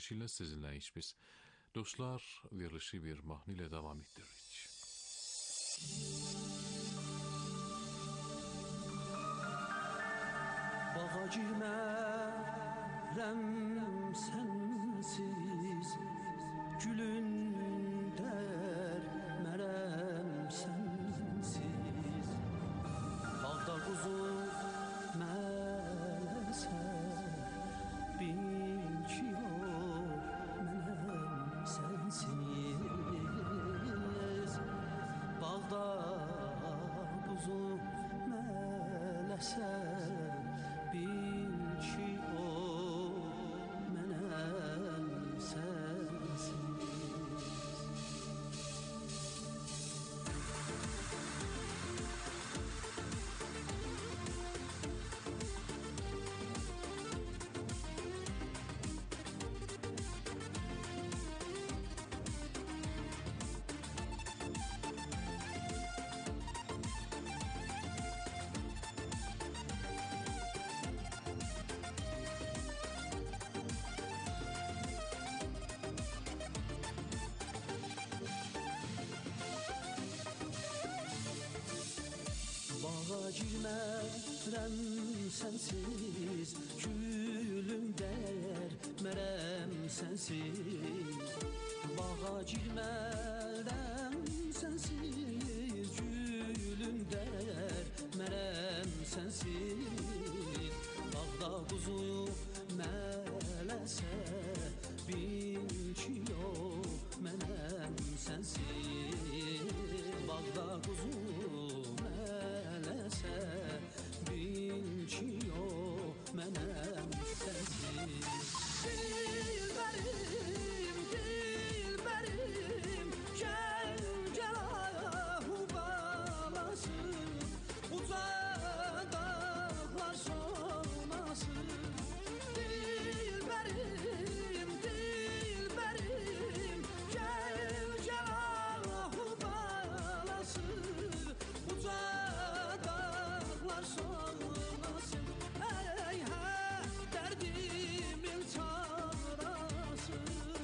ile sizinleyiz biz. Dostlar, verilişi bir mahnı ile devam ettiririk. Bağa girmərəm sənsiz, gülün dərmərəm sənsiz. Bağda quzu mələsə, bil ki o mənəm sənsiz. Bağda quzu mələsə, bil ki o mənəm sənsiz. Bağa girmərəm sənsiz, gülüm dərmərəm sənsiz. Bağa girmərəm sənsiz, gülüm dərmərəm sənsiz. Bağda quzu mələsə, bil ki o mənəm sənsiz. Bağda quzu mələsə, bil ki o mənəm sənsiz. Dilbərim, dilbərim, gəl, gəl ahu balası, uca dağlar solması. Dilbərim, dilbərim, gəl, gəl ahu balası, uca dağlar solması. Hey, hey, derdimin çarası.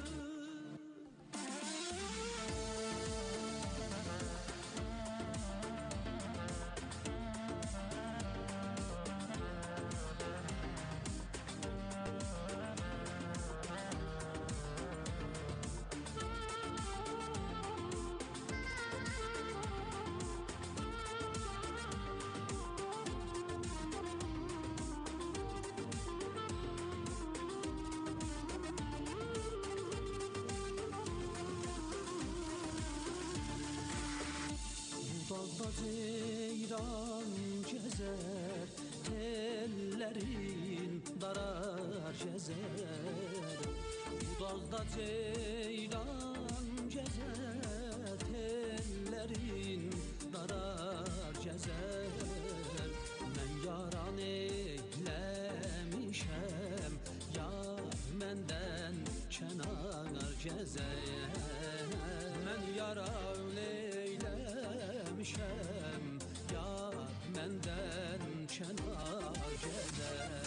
Dağda ceyran gezer, tellerin darar gezer. Bu dağda ceyran gezer, tellerin darar gezer. Mən yaran eyləmişəm, yar məndən kənar gezer. Mən yaran eyləmişəm, yar məndən kənar gezer.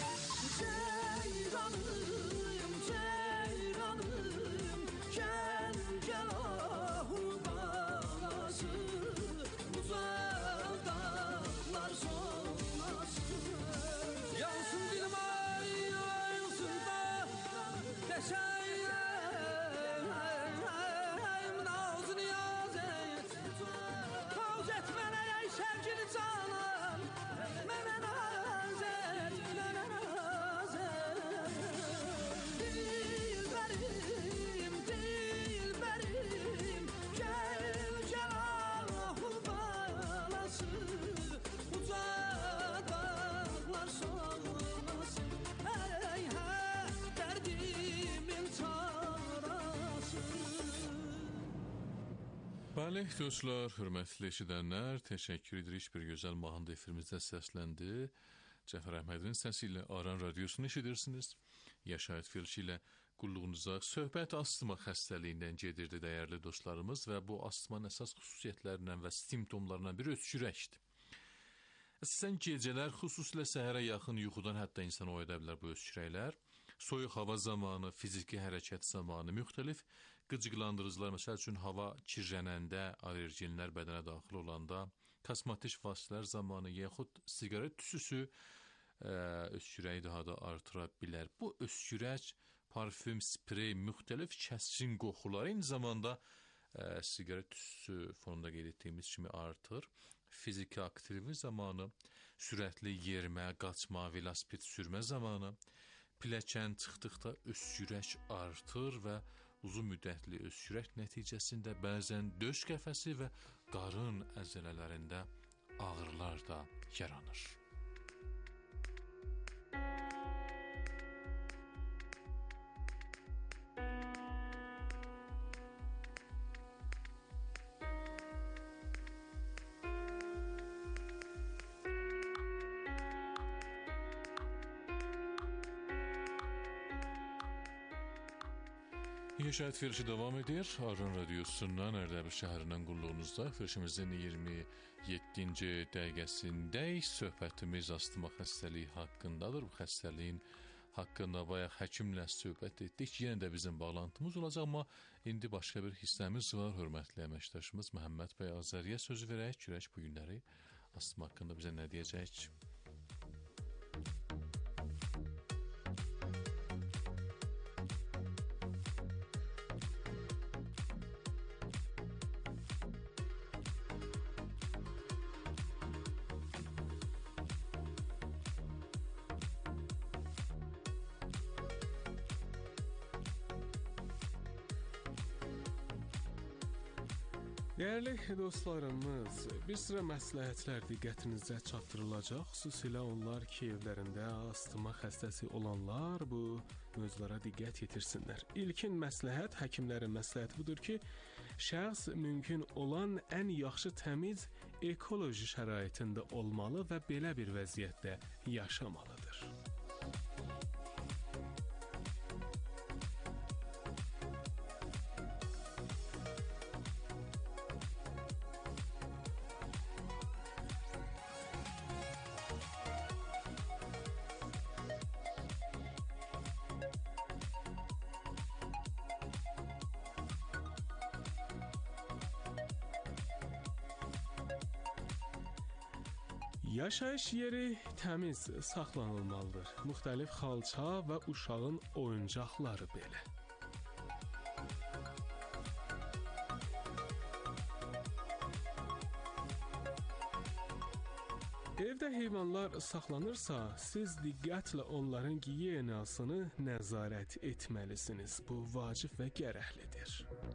Ceyranım, ceyranım, gəl, gəl ahu balası, uzaq dağlar solması. Yansın dilim ay, yansın da deşəyim nazını yaz et. Tavz et mənə ey sevgili canım, mənə naz et, mənə naz et. Dilbərim, dilbərim, gəl, gəl ahu balası, uca dağlar solması. Hey, hey, derdimin çarası. Bəli, dostlar, hörmətli eşidənlər, təşəkkür edirik. Bir gözəl mahnı efirimizdə səsləndi. Cəfər Əhmədin səsi ilə Aran Radiosunu eşidirsiniz. Yaşayət Filçi ilə qulluğunuza söhbət astma xəstəliyindən gedirdi dəyərli dostlarımız və bu astmanın əsas xüsusiyyətlərindən və simptomlarından biri öskürəkdir. Əsasən gecələr, xüsusilə səhərə yaxın yuxudan hətta insanı oyada bilər bu öskürəklər. soyuq hava zamanı, fiziki hərəkət zamanı müxtəlif qıcıqlandırıcılar, məsəl üçün hava kirlənəndə, allergenlər bədənə daxil olanda, kosmetik vasitələr zamanı yaxud siqaret tüstüsü öskürəyi daha da artıra bilər. Bu öskürək, parfüm, sprey, müxtəlif kəskin qoxular eyni zamanda siqaret tüstüsü fonunda qeyd etdiyimiz kimi artır. Fiziki aktivlik zamanı, sürətli yerimə, qaçma, velosiped sürmə zamanı, pilləkən çıxdıqda öskürək artır və uzun müddətli öskürək nəticəsində bəzən döş qəfəsi və qarın əzələlərində ağrılar da yaranır. Yaşayət verilişi davam edir. Aran Radiosu'ndan Ərdəbil şəhərindən qulluğunuzda verilişimizin 27-ci dəqiqəsindəyik. Söhbətimiz astma xəstəliyi haqqındadır. Bu xəstəliyin haqqında bayaq həkimlə söhbət etdik. Yenə də bizim bağlantımız olacaq, amma indi başqa bir hissəmiz var. Hörmətli əməkdaşımız Məhəmməd bəy Azəriyə söz verək. Görək bu günləri astma haqqında bizə nə deyəcək? Dəyərli dostlarımız, bir sıra məsləhətlər diqqətinizə çatdırılacaq. Xüsusilə onlar ki, evlərində astma xəstəsi olanlar bu mövzulara diqqət yetirsinlər. İlkin məsləhət, həkimlərin məsləhəti budur ki, şəxs mümkün olan ən yaxşı təmiz ekoloji şəraitində olmalı və belə bir vəziyyətdə yaşamalıdır. Yaşayış yeri təmiz saxlanılmalıdır. Müxtəlif xalça və uşağın oyuncaqları belə. Evdə heyvanlar saxlanırsa, siz diqqətlə onların gigiyenasını nəzarət etməlisiniz. Bu vacib və gərəklidir.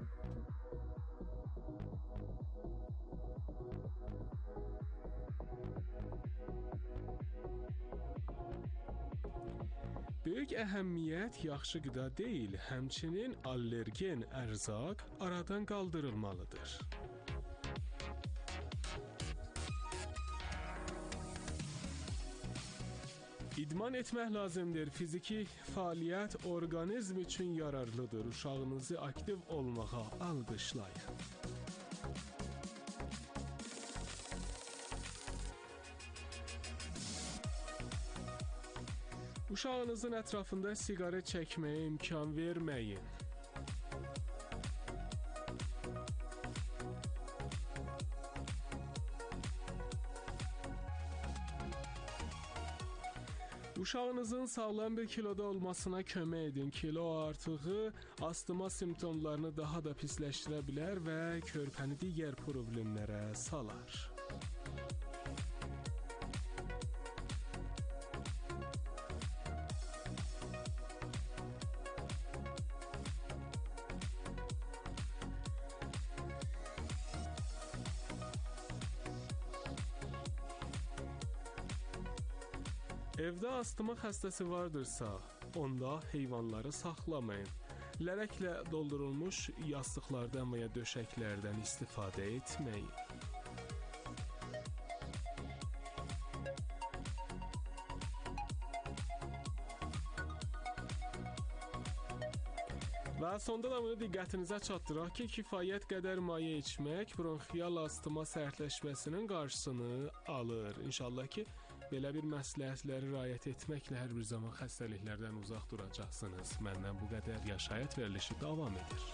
Böyük əhəmiyyət yaxşı qida deyil, həmçinin allergen ərzaq aradan qaldırılmalıdır. İdman etmək lazımdır. Fiziki fəaliyyət orqanizm üçün yararlıdır. Uşağınızı aktiv olmağa alqışlayın. Uşağınızın ətrafında siqaret çəkməyə imkan verməyin. Uşağınızın sağlam bir kiloda olmasına kömək edin. Kilo artığı astma simptomlarını daha da pisləşdirə bilər və körpəni digər problemlərə salar. Evdə astma xəstəsi vardırsa, onda heyvanları saxlamayın. Lələklə doldurulmuş yastıqlardan və ya döşəklərdən istifadə etməyin. Və sonda da bunu diqqətinizə çatdıraq ki, kifayət qədər maye içmək bronxial astma sərtləşməsinin qarşısını alır. İnşallah ki, Belə bir məsləhətləri riayət etməklə hər bir zaman xəstəliklərdən uzaq duracaqsınız. Məndən bu qədər. Yaşayət verilişi davam edir.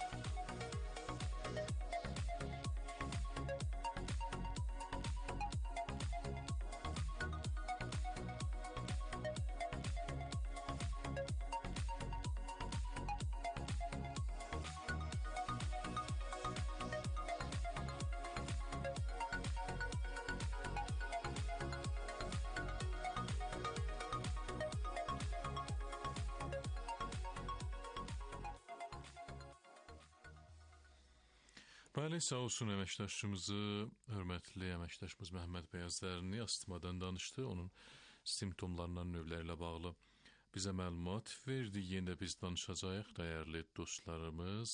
Bəli, sağ olsun əməkdaşımızı, hörmətli əməkdaşımız Məhəmməd Bəyazərni astmadan danışdı. Onun simptomlarından növlərlə bağlı bizə məlumat verdi. Yenə də biz danışacağıq, dəyərli dostlarımız.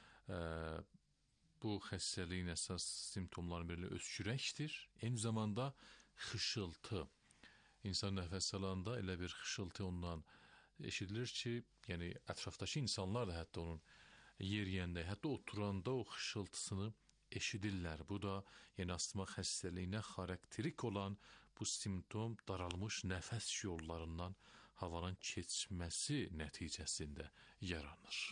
Bu xəstəliyin əsas simptomlarının biri öskürəkdir. Eyni zamanda xışıltı. İnsan nəfəs alanda elə bir xışıltı ondan eşidilir ki, yəni ətrafdakı insanlar da hətta onun yeriyəndə, hətta oturanda o xışıltısını eşidirlər. Bu da yəni astma xəstəliyinə xarakterik olan bu simptom daralmış nəfəs yollarından havanın keçməsi nəticəsində yaranır.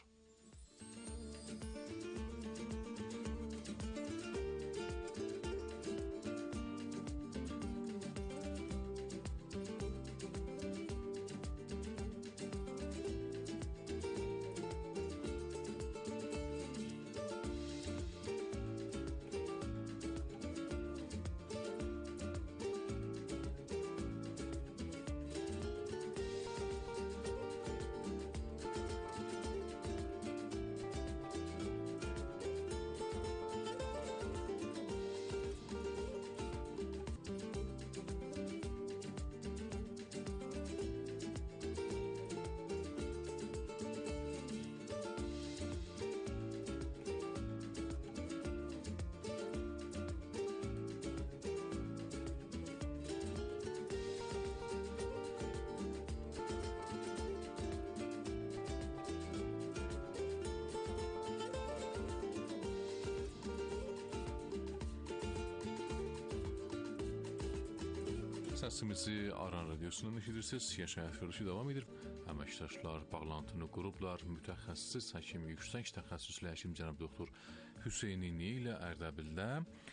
Səsimizi Aran Radiosundan eşidirsiniz. Yaşayış verilişi davam edir. Əməkdaşlar bağlantını qurublar. Mütəxəssis həkim, yüksək təxəssüslə həkim cənab doktor Hüseynini ilə Ərdəbildə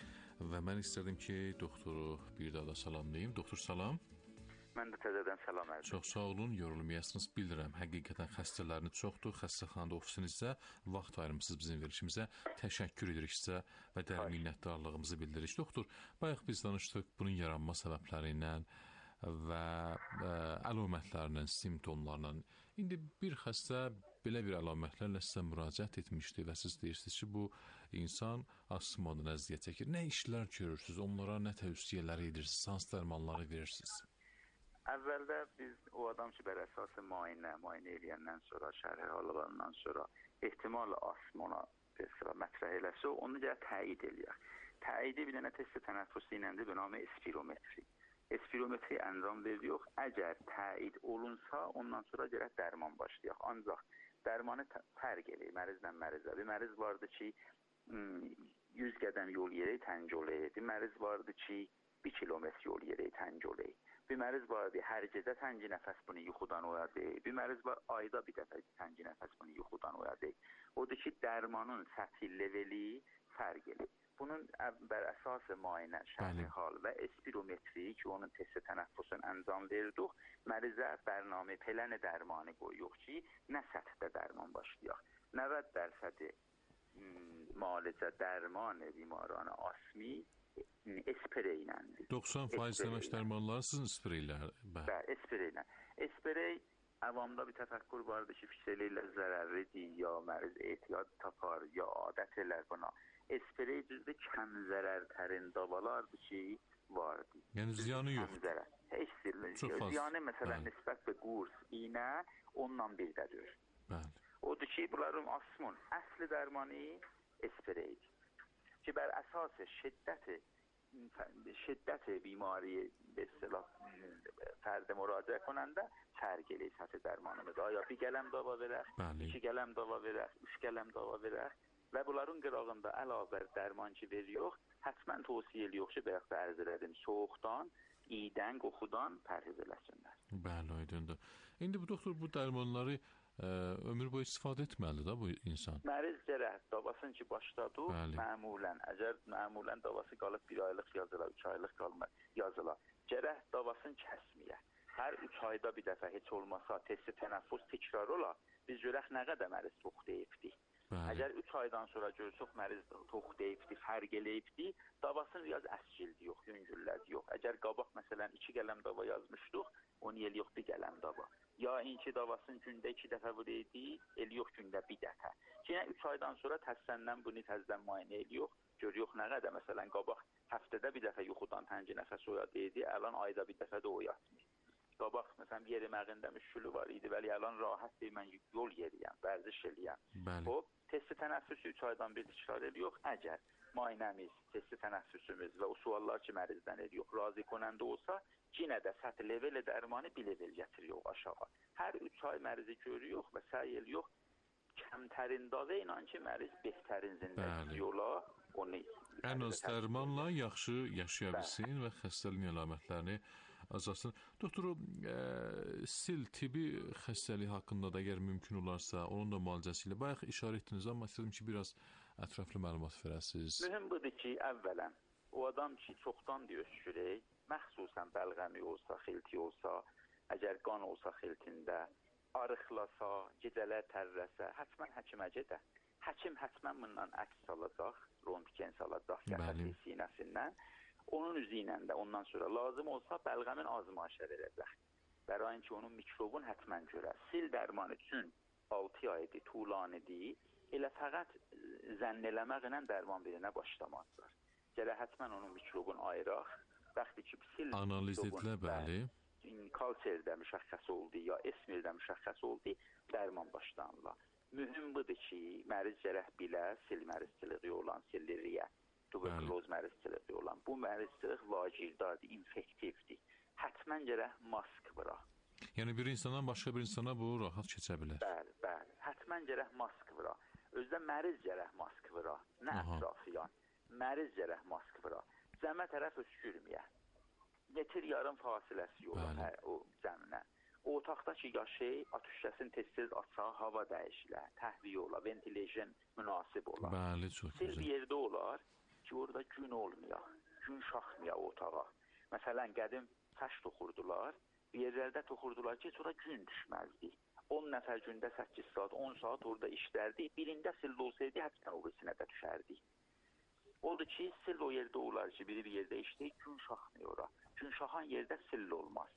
və mən istədim ki, doktoru bir daha da salamlayayım. Doktor salam. Mən də təzədən salam edirəm. Çox sağ olun, yorulmayasınız, bilirəm. Həqiqətən xəstələriniz çoxdur. Xəstəxanada ofisinizdə vaxt ayırmısınız bizim verilişimizə. Təşəkkür edirik sizə və dərin minnətdarlığımızı bildiririk. Doktor, bayaq biz danışdıq bunun yaranma səbəblərindən və əlamətlərindən, simptomlarla. İndi bir xəstə belə bir əlamətlərlə sizə müraciət etmişdi və siz deyirsiniz ki, bu insan astmadan əziyyət çəkir. Nə işlər görürsünüz? Onlara nə tövsiyələri edirsiniz? Hansı dərmanları verirsiniz? Əvvəldə biz o adam ki, bər əsasən müayinə eləyəndən sonra, şərhi halılarından sonra ehtimal astma mətrəh eləsə, onu gələ təyid eləyək. Təyidi bir dənə test tənəffüsü iləndir, bu namı espirometri. Espirometri əncam veririk. Əgər təyid olunsa, ondan sonra gərək dərman başlayaq. Ancaq dərmanı fərq eləyir mərizlə mərizə. Bir məriz vardı ki, 100 qədəm yol yerək təng olayı. Bir məriz vardı ki, 1 kilometr yol yerək təng olayı. Bir məriz vardı, hər gecə təngi nəfəs bunu yuxudan oyadı. Bir məriz var, ayda bir dəfə təngi nəfəs bunu yuxudan oyadı. Odur ki, dərmanın səthi leveli fərq edir. Bunun əsası müayinə, şərhi hal və espirometri ki, onun testi tənəffüsün əncam verdik. Mərizə bərnamə peləni dərmanı qoyuq ki, nə səthdə dərman başlayaq. 90% müalicə dərman bimaran asmi esprey ilə. 90% demək dərmanlar sizin spreylər. Bəli, esprey ilə. Esprey avamda bir təfəkkür vardı ki, fikirlərlə zərərlidir, ya məriz ehtiyat tapar, ya adət elər buna. Esprey düzdür, kəm zərərtərin davalardır ki, vardır. Yəni ziyanı yoxdur. Heç ziyanı məsələn nisbət və qurs, iynə ondan birdədir. Bəli. Odur ki, bunların asmın əsli dərmanı espreydir. Ki, bər əsası şiddəti bimari به اصطلاح فرد مراجعه کننده فرقلی سطح dərmanımız. Aya bir qələm dava verək, iki qələm dava verək, üç qələm dava verək və bunların qırağında əlavə dərman ki veririk, həttəmən tövsiyə edirik ki, bayaq da ərz elədim, soyuqdan iydən, qoxudan pərhiz eləsinlər. Bəli, aydındır. İndi bu doktor bu dərmanları ömür boyu istifadə etməlidir da bu insan. Məriz gərək davasın ki başladı, məmulən, əgər məmulən davası qalıb 1 aylıq yazıla, 3 aylıq qalma yazıla, gərək davasını kəsməyə. Hər 3 ayda bir dəfə heç olmasa testi tənəffüs təkrar ola, biz görək nə qədər məriz tox deyibdi. Əgər 3 aydan sonra görsək məriz tox deyibdi, fərq eləyibdi, davasını yaz əsgildi yox, yüngüllədi yox. Əgər qabaq məsələn 2 qələm dava yazmışdıq, onu el yox 1 qələm dava. Ya inki davasını gündə 2 dəfə vuraydı, el yox gündə 1 dəfə. Yenə 3 aydan sonra təzədən bunu təzədən müayinə el yox, gör yox nə qədər məsələn qabaq həftədə 1 dəfə yuxudan təngi nəfəs oyadıydı, əlan ayda 1 dəfə də oyatmır. Qabaq məsələn yeriməğində müşkülü var idi, vəli əlan rahat deyil, mən yol yeriyəm, vərziş eləyəm. O testi tənəffüsü 3 aydan bir təkrar el yox. Əgər müayinəmiz, testi tənəffüsümüz və o suallar ki mərizdən el yox, razı konəndə olsa, yenə də səthi level dərmanı 1 level gətiriyor aşağı. Hər 3 ay mərizi görüyor və səy el yox. Kəmtərin davə ilə ki məriz behtərin zindəsi yola onu ən az dərmanla yaxşı yaşaya bilsin və xəstəliyin əlamətlərini azalsın. Doktor, sil tibi xəstəliyi haqqında da əgər mümkün olarsa, onun da müalicəsi ilə bayaq işarə etdiniz, amma istədim ki, biraz ətraflı məlumat verəsiniz. Mühüm budur ki, əvvələn o adam ki, çoxdan öskürək, məxsusən bəlğəmi olsa, xilti olsa, əgər qan olsa xiltində, arıqlasa, gecələr tərləsə, hətmən həkimə gedə. Həkim hətmən bundan əks alacaq, röntgen salacaq, qəfəsi sinəsindən. Onun üzü ilə də ondan sonra lazım olsa bəlğəmin azmayışa verəcək. Bərain ki, onun mikrobun hətmən görə. Sil dərman üçün 6 aydır, tulanidir. Elə fəqət zənn eləməklə dərman birinə başlamazlar. Gərək hətmən onun mikrobunu ayıraq. Bəxti ki, sil analiz edilə, bəli. Kalserdə müşəxəs oldu, ya esmirdə müşəxəs oldu, dərman başlanırlar. Mühüm budur ki, məriz gərək bilə, sil mərizçiliği olan, silliriyə, tuberkuloz mərizçiliği olan. Bu mərizçilik vacildardır, infektivdir. Hətmən gərək mask vura. Yəni bir insandan başqa bir insana bu rahat keçə bilər. Bəli, bəli. Hətmən gərək mask vura. Özdə məriz gərək mask vura. Nə ətrafıyan? Məriz gərək mask vura. Cəmə tərəf öskürməyə. Metir yarım fasiləsi yola o cəminə. O otaqda ki, yaşay, atışkəsini tez-tez açsa, hava dəyişilər, təhviyə olar, ventilation münasib olar. Bəli, çox gözəl. Bir yerdə olar ki, orada gün olmayaq, gün şaxmayaq otağa. Məsələn, qədim fəş toxurdular, bir yerlərdə toxurdular ki, sonra gün düşməzdi. 10 nəfər gündə 8 saat, 10 saat orada işlərdi, birində sill olsaydı, həbsən o birisine də düşərdi. Odur ki, sill o yerdə olar ki, biri bir yerdə işləyir, gün şaxmıyor ora. Gün şaxan yerdə sill olmaz.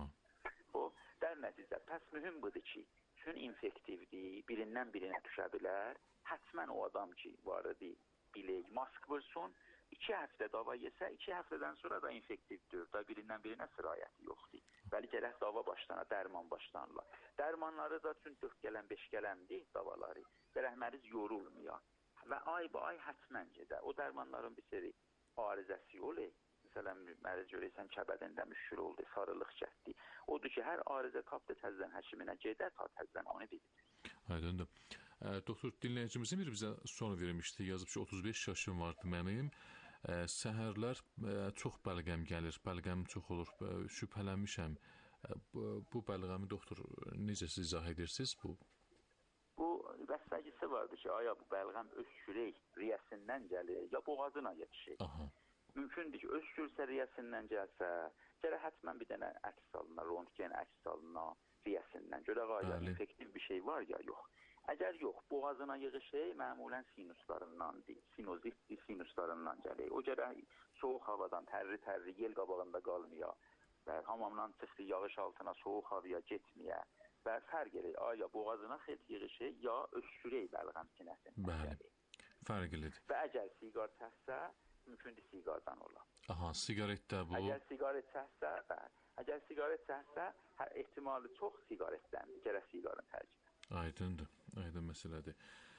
O, dər nəticə, pəs mühüm budur ki, gün infektivdir, birindən birinə düşə bilər, hətmən o adam ki, varıdır, bilək, mask vursun, 2 həftə dava yesə, 2 həftədən sonra da infektivdir, da birindən birinə sirayəti yoxdur. Bəli, gərək dava başlanır, dərman başlanırlar. Dərmanları da üçün 4 qələm, 5 qələmdir davaları, gərək məriz yorulmuyor. Və ay bu ay hətmən gedə. O dərmanların bir seri arızəsi olur. Məsələn, məriz görəysən kəbədində müşkül oldu, sarılıq çəkdi. Odur ki, hər arizə tapdı təzdən həkiminə gedə, ta təzdən onu bilir. Aydındır. Doktor, dinləyicimizin bir bizə son vermişdi. Yazıb ki, 35 yaşım vardı mənim. Səhərlər çox bəlğəm gəlir, bəlğəm çox olur. Şübhələnmişəm. Bu bəlğəmi doktor necə siz izah edirsiniz bu? Bu vəsvəgisi vardı ki, aya bu bəlğəm öskürək riyəsindən gəlir, ya boğazına yetişir. Mümkündür ki, öskürsə riyəsindən gəlsə, gərək hətmən bir dənə əks alına, röntgen əks alına riyəsindən. Görək aya infektiv bir şey var ya yox. Əgər yox, boğazına yığışır, məmulən sinuslarındandır, sinozitdir, sinuslarından gəlir. O gərək soğuk havadan, tərri, yel qabağında qalmaya və hamamdan çıxdı, yağış altına soğuk havaya getməyə və fərq edir, aya boğazına xet yığışır, ya öskürək bəlğəm sinəsindən gəlir. Fərq edir. Və əgər siqar çəksə, mümkündür siqardan olar. Aha, siqaretdə bu. Əgər siqaret çəksə, əgər siqaret çəksə, ehtimalı çox siqaretdəndir, gərək siqarın tərcih. Aydındır, aydın məsələdir.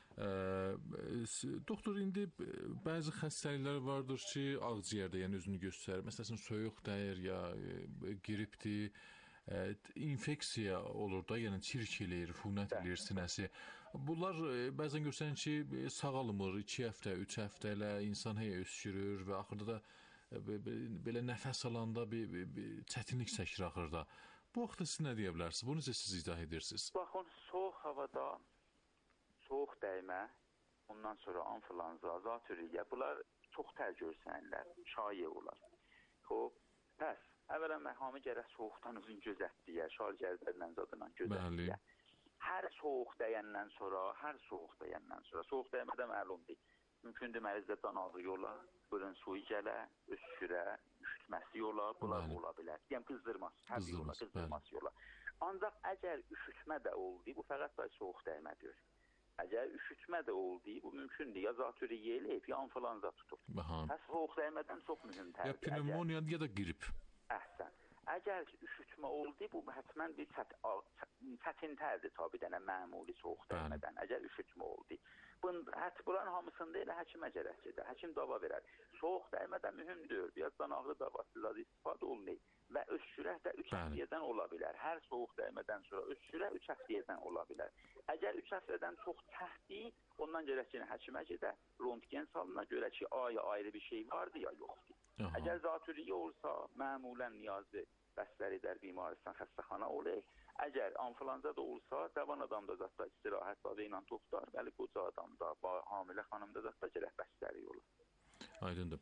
Doktor, indi bəzi xəstəliklər vardır ki, ağciyərdə yəni özünü göstərir. Məsələn, soyuq dəyir ya qripdir, infeksiya olur da, yəni çirk eləyir, funət eləyir sinəsi. Bunlar bəzən göstərir ki, sağalmır, 2 həftə, 3 həftə ilə insan öskürür və axırda da belə nəfəs alanda bir çətinlik çəkir axırda. Bu vaxtda siz nə deyə bilərsiniz? Bunu necə siz izah edirsiniz? Baxın, soyuq havada soyuq dəymə, ondan sonra anflanza, zatürriyə, bunlar çox tər görsənirlər, şayiə olar. Pəs, əvvələn hamı gərək soyuqdan uzun gözətdiyə, şal gərdlərlə zadından gözətdiyə. Hər soyuq dəyəndən sonra, soyuq dəymədə məlumdur. Mümkündür məruzdə danaqlı yola, burun suyu gələ, öskürə, üşütməsi yola, bunlar ola bilər. Yəni qızdırması yola. Ancaq əgər üşütmə də oldu, bu fəqət da soyuq dəymədir. Əgər üşütmə də oldu, bu mümkündür. Ya zatürriyə eləyib, ya anflanza tutub. Pəs soyuq dəyməkdən çox mühümdür. Ya pnevmoniya, ya da qrip. Əhsən. Əgər üşütmə oldu, bu hətmən bir çətin tərdir tabi dənə məmuli soyuq dəymədən. Əgər üşütmə oldu. Bunların hamısında elə həkimə gərək gedir. Həkim dava verər. Soyuq dəymədən mühümdür. Biraz danaqlı davasılar istifadə olunur və öskürək də 3 həftədən ola bilər. Hər soyuq dəymədən sonra öskürək 3 həftədən ola bilər. Əgər 3 həftədən çox çəkdi, ondan gərək ki, həkimə gedə, röntgen salına görə ki, ayrı bir şey vardı ya yoxdur. Əgər zatürriyə olsa, məmulən niyazı bəstər edər bimaristan xəstəxana olur. Əgər anflanza da olsa, cavan adamda zətdə istirahət adı ilə toxtar, bəli qoca adamda, hamilə xanımda zətdə gərək bəstəri olur. Aydındır.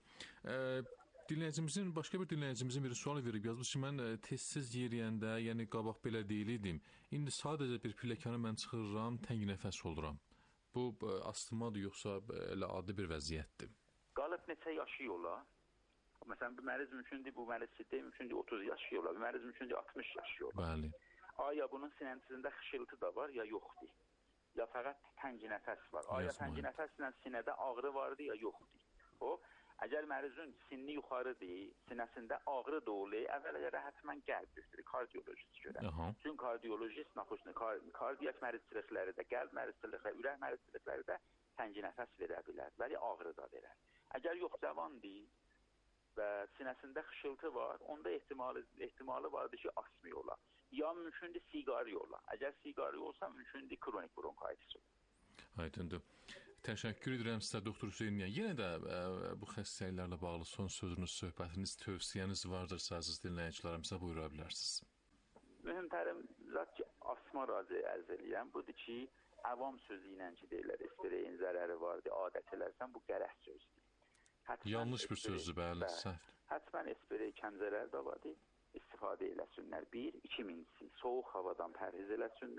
Başqa bir dinləyicimizin bir sual verib yazmış ki, mən tez-tez yeriyəndə, yəni qabaq belə deyildim, indi sadəcə bir pilləkana mən çıxıram, təng nəfəs oluram. Bu astmadır, yoxsa elə adi bir vəziyyətdir? Qalıb neçə yaşı ola? Məsələn, bir məriz mümkündür, bu məriz siddə mümkündür 30 yaşı ola, bir məriz mümkündür 60 yaşı ola. Bəli. Aya bunun sinəsində xışıltı da var, ya yoxdur. Ya fəqət təng nəfəs var. Aya təng nəfəslə sinədə ağrı vardı, ya yoxdur. Əgər mərizin sinni yuxarıdır, sinəsində ağrı da olur, əvvələcə hətmən qəlb göstərir, kardiolojist görə. Çünki kardiolojist, kardiyak mərizçilikləri də, qəlb mərizçilikləri, ürək mərizçilikləri də təng nəfəs verə bilər, bəli ağrı da verər. Əgər yox cavandır və sinəsində xışıltı var, onda ehtimalı vardır ki, asmi ola. Ya mümkündür siqari ola. Əgər siqari olsa, mümkündür kronik bronkaitis ola. Aydındır. Təşəkkür edirəm sizə, Doktor Hüseyniyə. Yenə də bu xəstəliklərlə bağlı son sözünüz, söhbətiniz, tövsiyəniz vardırsa, əziz dinləyicilərimizə buyura bilərsiniz. Mühümtərim zat ki, asma razı ərz eləyəm. Budur ki, əvam sözü ilə ki, deyirlər, spireyin zərəri vardır, adət elərsən, bu qərəh sözdür. Yanlış bir sözdür, bəli, səhvdir. Hətmən spirey kəm zərər də vardır, istifadə eləsinlər. 1, 2000-si, soğuq havadan pərhiz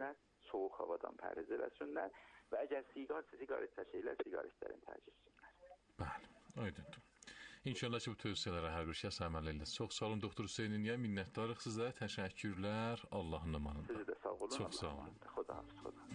eləsinlər, və əgər siqaret çəkirlər, siqaretlərin tərcih etsinlər. Bəli, aydındır. İnşallah ki, bu tövsiyələrə hər bir şəxs əməl edilir. Çox sağ olun, Doktor Hüseyniyə, minnətdarıq sizə, təşəkkürlər, Allahın amanında. Sizi də sağ olun. Çox sağ olun. Xuda.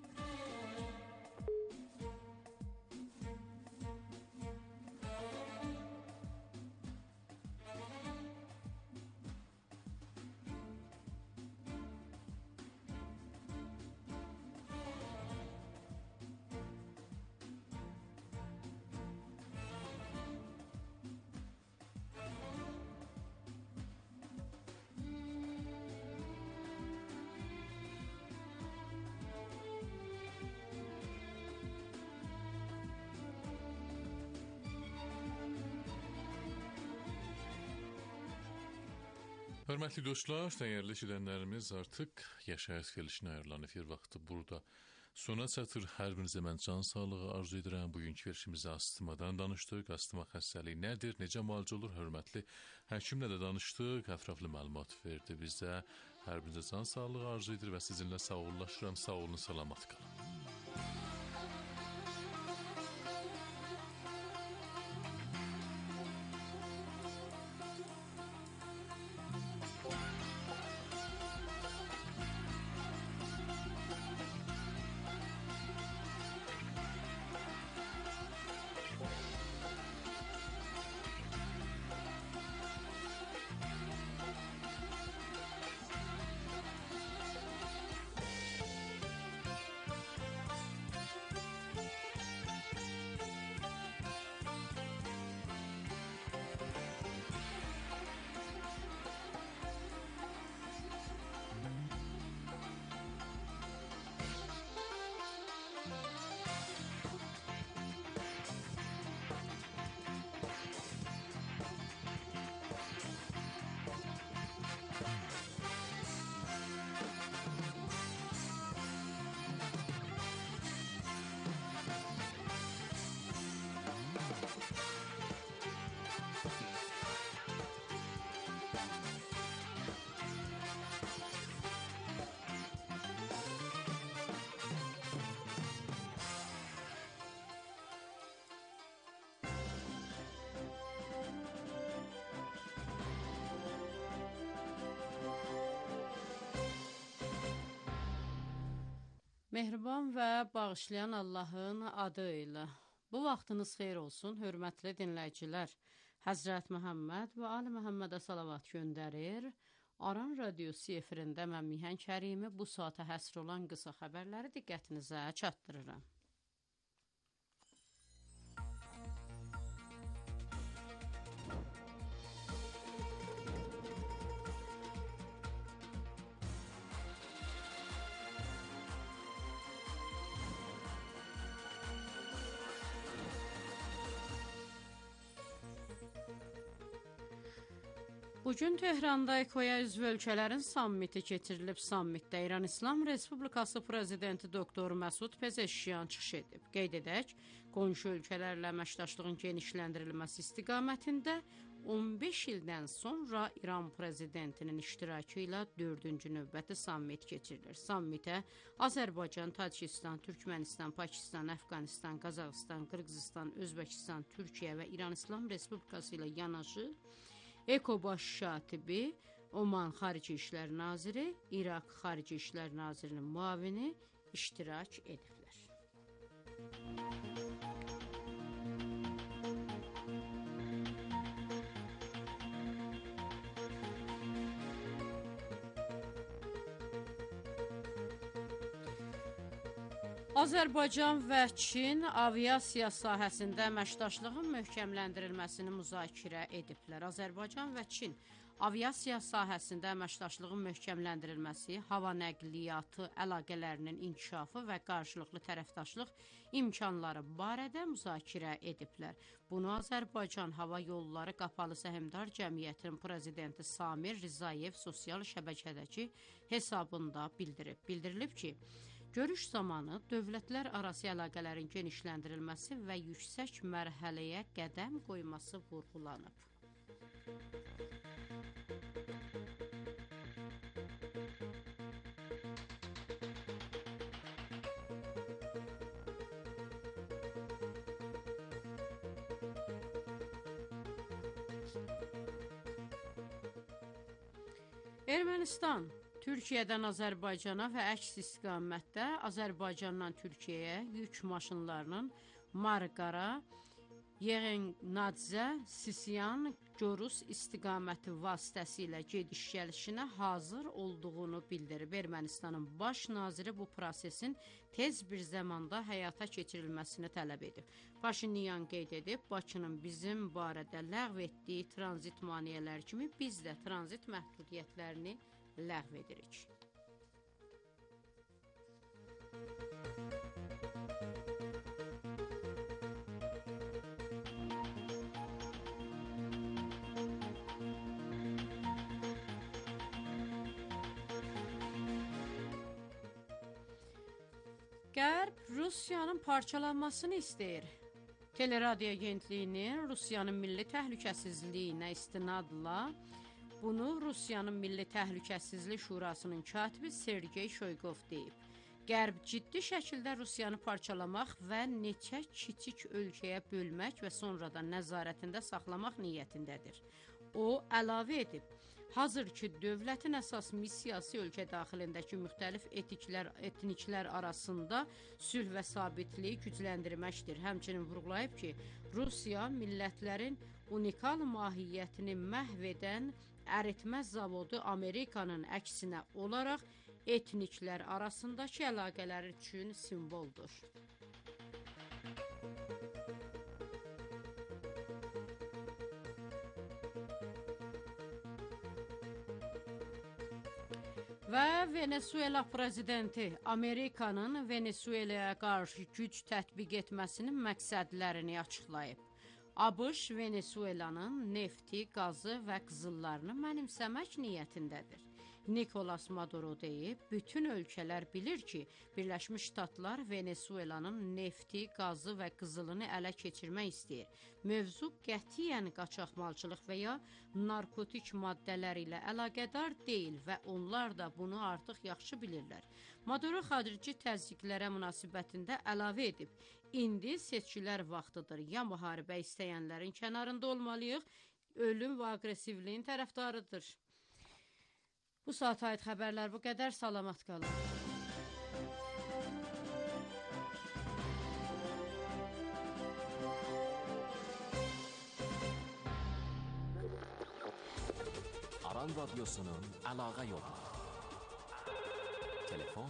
Hörmətli dostlar, dəyərli eşidənlərimiz, artıq yaşayış verilişinə ayrılan efir vaxtı burada sona çatır. Hər birinizə mən can sağlığı arzu edirəm. Bugünkü verilişimizdə astmadan danışdıq. Astma xəstəliyi nədir, necə müalicə olur? Hörmətli həkimlə də danışdıq. Ətraflı məlumat verdi bizə. Hər birinizə can sağlığı arzu edir və sizinlə sağollaşıram. Sağ olun, salamat qalın. Mehriban və bağışlayan Allahın adı ilə. Bu vaxtınız xeyir olsun, hörmətli dinləyicilər. Həzrət Məhəmməd və Ali Məhəmmədə salavat göndərir. Aran radiosu efirində mən Mihan Kərimi bu saata həsr olan qısa xəbərləri diqqətinizə çatdırıram. Bugün Tehranda EKO-ya üzv ölkələrin sammiti keçirilib. Sammitdə İran İslam Respublikası Prezidenti Doktor Məsud Pezeşkiyan çıxış edib. Qeyd edək, qonşu ölkələrlə əməkdaşlığın genişləndirilməsi istiqamətində 15 ildən sonra İran Prezidentinin iştirakı ilə 4-cü növbəti sammit keçirilir. Sammitə Azərbaycan, Tacikistan, Türkmənistan, Pakistan, Əfqanistan, Qazaxıstan, Qırğızistan, Özbəkistan, Türkiyə və İran İslam Respublikası ilə yanaşı EKO baş katibi, Oman Xarici İşlər Naziri, İraq Xarici İşlər Nazirinin müavini iştirak ediblər. Azərbaycan və Çin aviasiya sahəsində əməkdaşlığın möhkəmləndirilməsini müzakirə ediblər. Azərbaycan və Çin aviasiya sahəsində əməkdaşlığın möhkəmləndirilməsi, hava nəqliyyatı əlaqələrinin inkişafı və qarşılıqlı tərəfdaşlıq imkanları barədə müzakirə ediblər. Bunu Azərbaycan Hava Yolları Qapalı Səhmdar Cəmiyyətinin prezidenti Samir Rizayev sosial şəbəkədəki hesabında bildirib. Bildirilib ki, görüş zamanı dövlətlər arası əlaqələrin genişləndirilməsi və yüksək mərhələyə qədəm qoyması vurğulanıb. Ermənistan Türkiyədən Azərbaycana və əks istiqamətdə Azərbaycandan Türkiyəyə yük maşınlarının Marqara, Yeğennadzə, Sisyan, Corus istiqaməti vasitəsilə gediş-gəlişinə hazır olduğunu bildirib. Ermənistanın baş naziri bu prosesin tez bir zamanda həyata keçirilməsini tələb edib. Paşinyan qeyd edib, Bakının bizim barədə ləğv etdiyi tranzit maneələr kimi biz də tranzit məhdudiyyətlərini ləğv edirik. Qərb Rusiyanın parçalanmasını istəyir. Teleradio agentliyinin Rusiyanın milli təhlükəsizliyinə istinadla bunu Rusiyanın Milli Təhlükəsizlik Şurasının katibi Sergey Shoygov deyib. Qərb ciddi şəkildə Rusiyanı parçalamaq və neçə kiçik ölkəyə bölmək və sonradan nəzarətində saxlamaq niyyətindədir. O, əlavə edib, hazır ki, dövlətin əsas missiyası ölkə daxilindəki müxtəlif etniklər arasında sülh və sabitliyi gücləndirməkdir. Həmçinin vurğulayıb ki, Rusiya millətlərin unikal mahiyyətini məhv edən əritmə zavodu Amerikanın əksinə olaraq etniklər arasındakı əlaqələr üçün simvoldur. Və Venezuela prezidenti Amerikanın Venezuelaya qarşı güc tətbiq etməsinin məqsədlərini açıqlayıb. ABŞ Venezuelanın nefti, qazı və qızıllarını mənimsəmək niyyətindədir. Nikolas Maduro deyib, bütün ölkələr bilir ki, Birləşmiş Ştatlar Venezuelanın nefti, qazı və qızılını ələ keçirmək istəyir. Mövzu qətiyyən qaçaqmalçılıq və ya narkotik maddələr ilə əlaqədar deyil və onlar da bunu artıq yaxşı bilirlər. Maduro xarici təzyiqlərə münasibətində əlavə edib, indi seçkilər vaxtıdır, ya müharibə istəyənlərin kənarında olmalıyıq, ölüm və aqressivliyin tərəfdarıdır. Bu saata aid xəbərlər bu qədər, salamat qalın. Aran Radyosu'nun əlaqə yolu. Telefon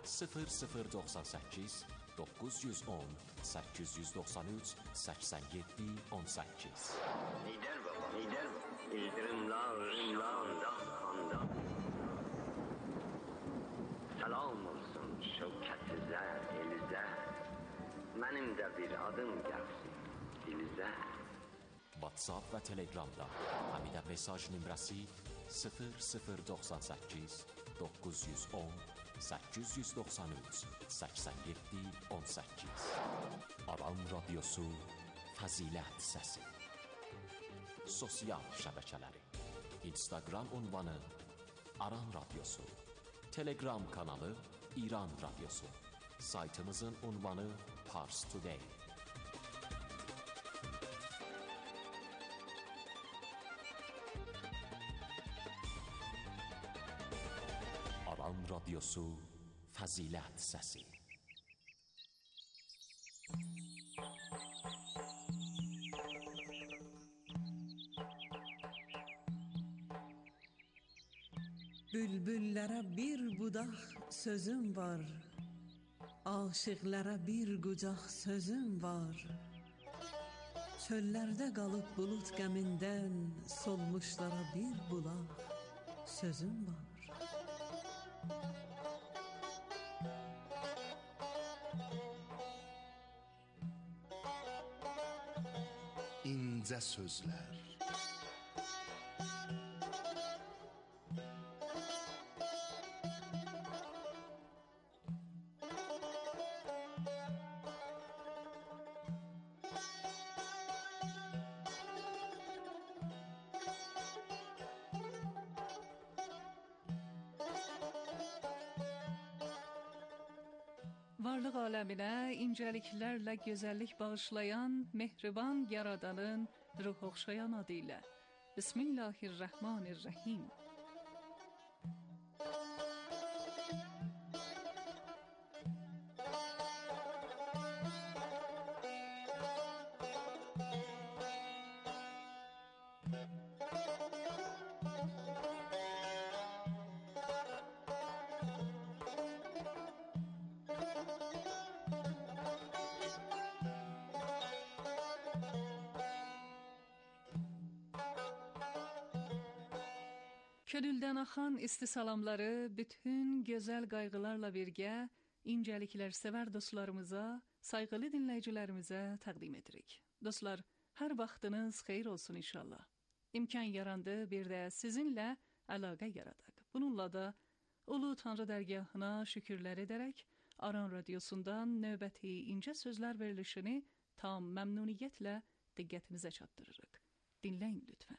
0098 910 893 87 18. Lider baba, lider baba. İldırımlar kandan. Salam olsun şevkətizə, elizə. Mənim də bir adım gəlsin dilizə. WhatsApp və Telegramda həmidə mesaj nömrəsi 0098 910 893 87 18. Aran Radyosu Fəzilət Səsi. Sosial şəbəkələri: Instagram ünvanı Aran Radyosu, Telegram kanalı İran Radyosu, saytımızın ünvanı Pars Today. Aran Radyosu Fəzilət Səsi. Bülbüllərə bir budaq sözüm var, aşıqlara bir qucaq sözüm var. Çöllərdə qalıb bulut qəmindən solmuşlara bir bulaq sözüm var. İncə sözlər. Varlıq aləminə incəliklərlə gözəllik bağışlayan mehriban yaradanın ruh oxşayan adı ilə. Bismillahirrahmanirrahim. Könüldən axan isti salamları bütün gözəl qayğılarla birgə incəliklər sevər dostlarımıza, sayğılı dinləyicilərimizə təqdim edirik. Dostlar, hər vaxtınız xeyir olsun inşallah. İmkan yarandı bir də sizinlə əlaqə yaradaq. Bununla da Ulu Tanrı dərgahına şükürlər edərək Aran Radyosundan növbəti incə sözlər verilişini tam məmnuniyyətlə diqqətinizə çatdırırıq. Dinləyin lütfən.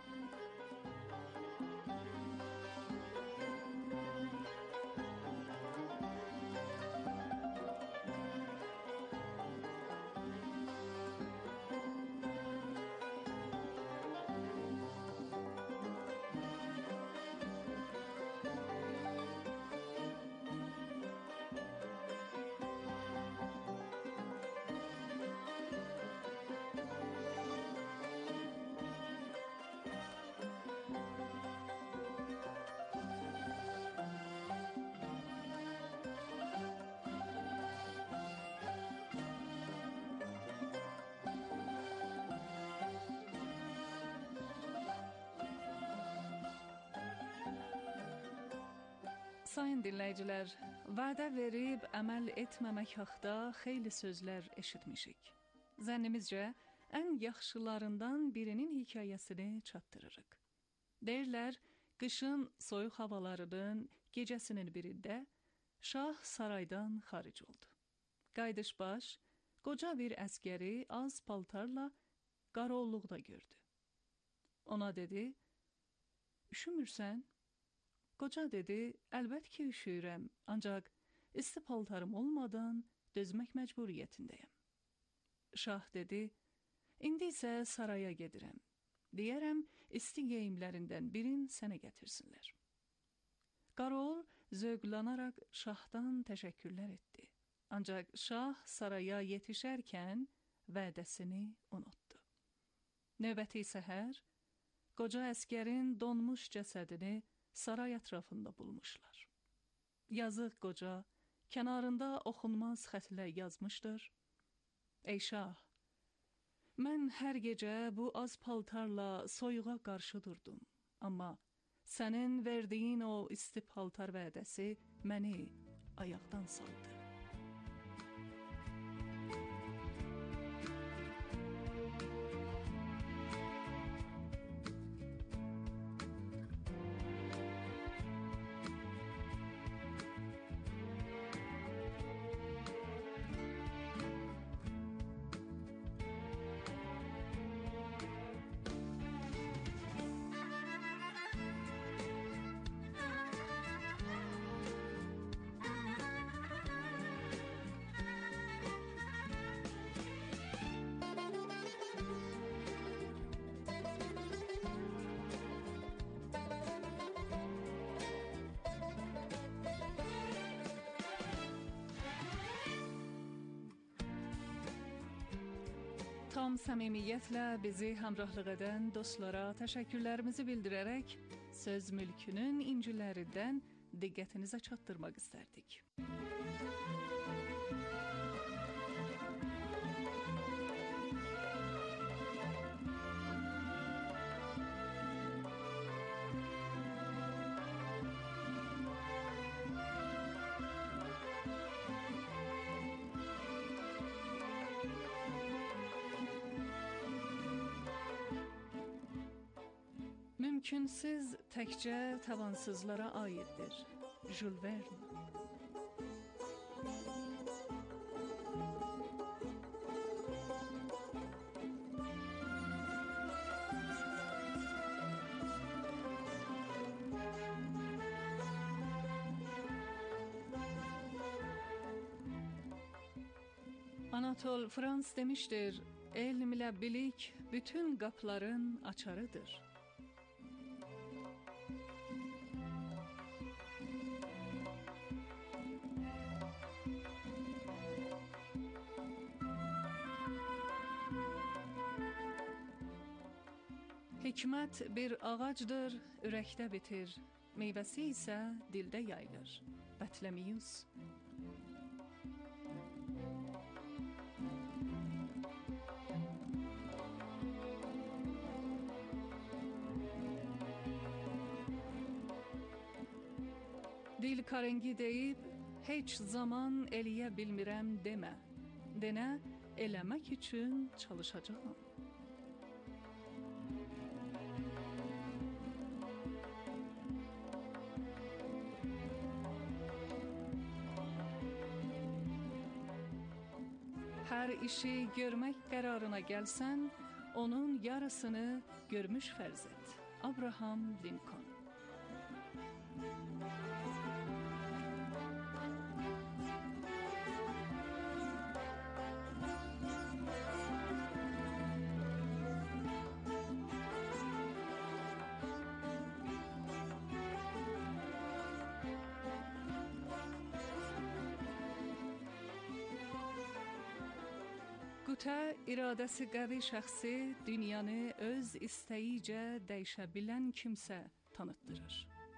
Sayın dinləyicilər, vədə verib əməl etməmək haqda xeyli sözlər eşitmişik. Zənnimizcə, ən yaxşılarından birinin hekayəsini çatdırırıq. Deyirlər, qışın soyuq havalarının gecəsinin birində şah saraydan xaric oldu. Qaydışbaş, qoca bir əskəri az paltarla qarovulluqda gördü. Ona dedi, üşümürsən? Qoca dedi, əlbət ki üşüyürəm, ancaq isti paltarım olmadan dözmək məcburiyyətindəyəm. Şah dedi, indi isə saraya gedirəm. Deyərəm, isti geyimlərindən birin sənə gətirsinlər. Qarovul zövqlanaraq şahdan təşəkkürlər etdi. Ancaq şah saraya yetişərkən vədəsini unutdu. Növbəti səhər, qoca əsgərin donmuş cəsədini saray ətrafında bulmuşlar. Yazıq qoca kənarında oxunmaz xətlə yazmışdır: Ey şah, mən hər gecə bu az paltarla soyuğa qarşı durdum. Amma sənin verdiyin o isti paltar vədəsi məni ayaqdan saldı. Tam səmimiyyətlə bizi həmrəhlıq edən dostlara təşəkkürlərimizi bildirərək söz mülkünün incilərindən diqqətinizə çatdırmaq istərdik. Mümkünsüz təkcə tavansızlara aiddir. Jules Verne. Anatol France demiştir: elm ilə bilik bütün qapıların açarıdır. Hikmət bir ağacdır, ürəkdə bitir, meyvəsi isə dildə yayılır. Bətləmiyus. Dil karengi deyib, heç zaman eləyə bilmirəm demə. Denə, eləmək üçün çalışacağam. Hər işi görmək qərarına gəlsən, onun yarısını görmüş fərz et. Abraham Lincoln. Qutə iradəsi qəvi şəxsi dünyanı öz istəyicə dəyişə bilən kimsə tanıtdırır.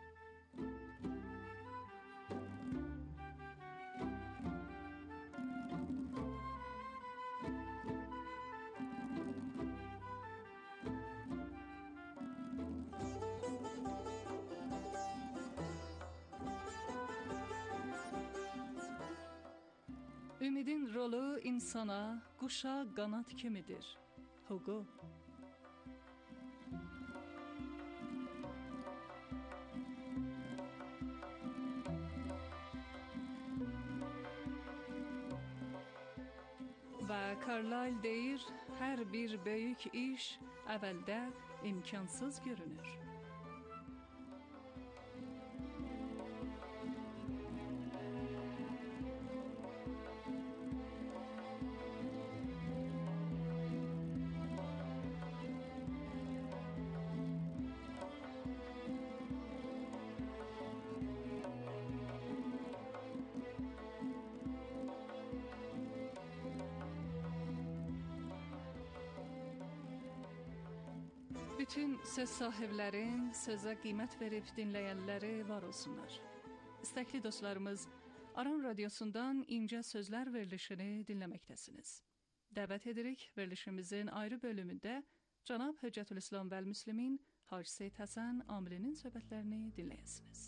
Ümidin rolu insana, quşa qanat kimidir. Hugo. Və Carlyle deyir, hər bir böyük iş əvvəldə imkansız görünür. Bütün söz sahiblərin, sözə qiymət verib dinləyənləri var olsunlar. İstəkli dostlarımız, Aran Radiosundan incə sözlər verilişini dinləməkdəsiniz. Dəvət edirik, verilişimizin ayrı bölümündə Cənab Höccətülislam vəl Müslimin Hacı Seyid Həsən Amilinin söhbətlərini dinləyəsiniz.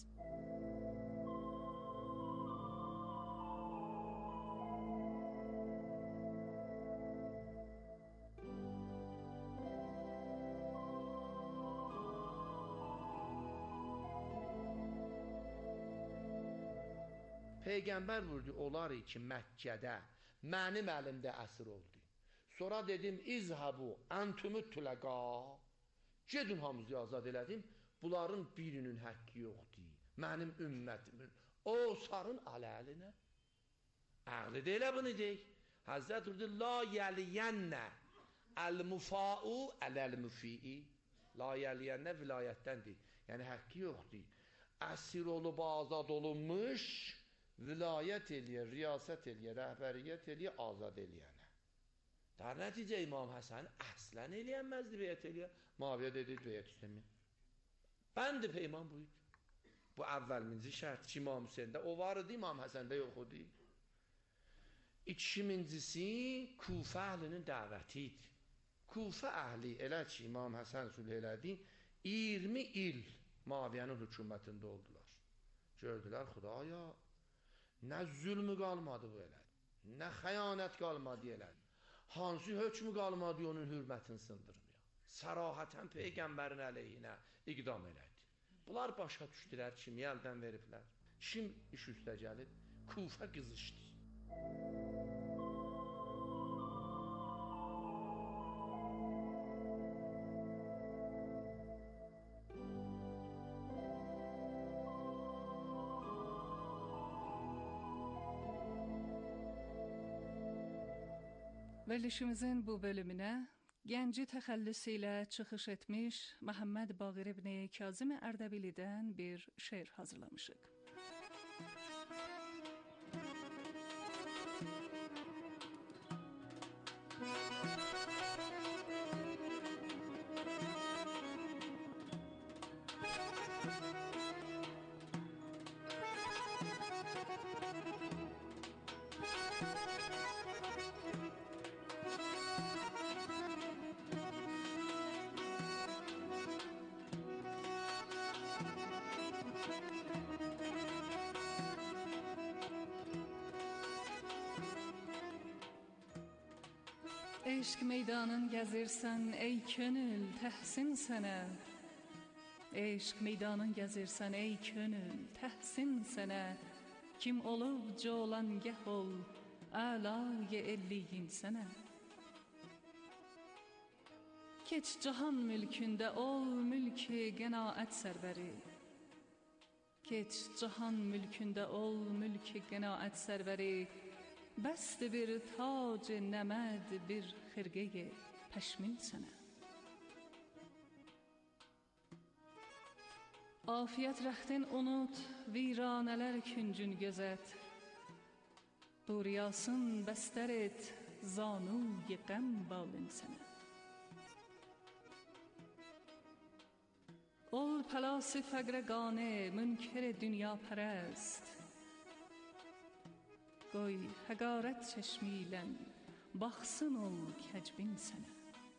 Peygamber vurdu olar ki Məkkədə mənim əlimdə əsir oldu. Sonra dedim izhabu antumut tulaqa. Gedin hamınızı azad elədim. Bunların birinin haqqı yoxdur. Mənim ümmətimin o sarın aləlinə. Ağlı deyilə bunu deyik. Həzrət vurdu la yəliyənnə əl-mufa'u əl-müfi'i. La yəliyənnə vilayətdəndir. Yəni haqqı yoxdur. Əsir olub azad olunmuş, vilayət eləyir, riyasət eləyir, rəhbəriyyət eləyir, azad eləyənə. Dar nəticə İmam Həsən əslən eləyənməzdi beyət eləyir. Muaviyə dedi beyət istəmir. Bəndi peyman buydu. Bu əvvəlminci şərt ki İmam Hüseyndə o var idi, İmam Həsəndə yox idi. İkincisi Kufə əhlinin dəvəti idi. Kufə əhli elə ki İmam Həsən sülh elədi, 20 il Muaviyənin hökumətində oldular. Gördülər Xudaya, nə zülmü qalmadı bu elədi, nə xəyanət qalmadı elədi. Hansı hökmü qalmadı onun hürmətini sındırmıyor. Sərahətən Peyğəmbərin əleyhinə iqdam elədi. Bunlar başa düşdülər, kimi əldən veriblər. Kim iş üstə gəlib? Kufə qızışdı. Verilişimizin bu bölümünə gənci təxəllüsü ilə çıxış etmiş Məhəmməd Baqir ibn Kazım Ərdəbilidən bir şeir hazırlamışıq. Eşq meydanın gəzirsən ey könül təhsin sənə. Eşq meydanın gəzirsən ey könül təhsin sənə. Kim olub colan gəh ol əlay elliyin sənə. Keç cahan mülkündə ol mülk-i qənaət sərvəri. Keç cahan mülkündə ol mülk-i qənaət sərvəri. Bəst bir tac nəməd bir xirqe pəşmin sənə. Afiyət rəxtin unut, viranələr küncün gözət. Bu riyasın bəstər et, zanuy qəm balın sənə. Ol pəlas fəqrəqanə, münkər dünya pərəst. Qoy həqarət çeşmilən, baxsın ol kəcbin sənə.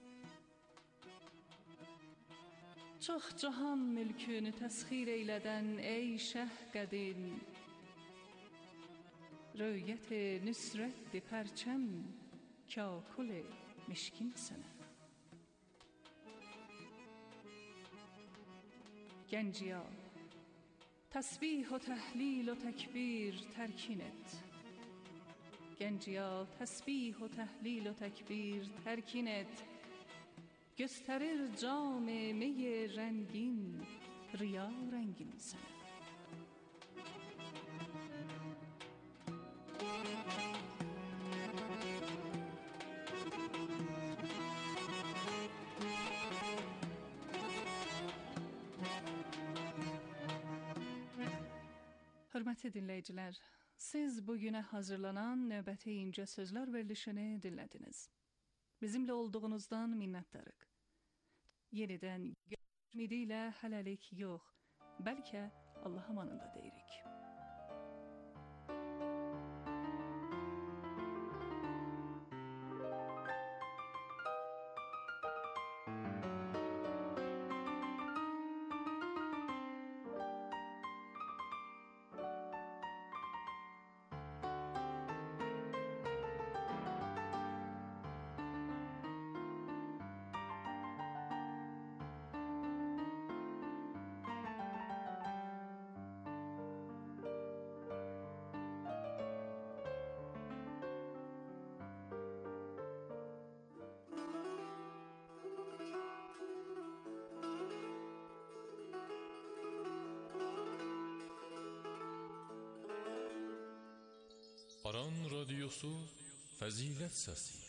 Çox cahan mülkünü təsxir eylədən ey şəh qədin. Röyət-i nüsrət-i pərçəm, kâkul-i mişkin sənə. Gənciya, təsbih و təhlil و təkbir tərkin et. Gənciya, təsbih و təhlil و təkbir tərkin et. Göstərir cam-ı mi rəngin, riya rəngin sənə. Hörmətli dinləyicilər, siz bugünə hazırlanan növbəti incə sözlər verilişini dinlədiniz. Bizimlə olduğunuzdan minnətdarıq. yenidən ümidiyle hələlik yox, bəlkə Allah amanında deyirik. Aran Radyosu Fəzilət Səsi.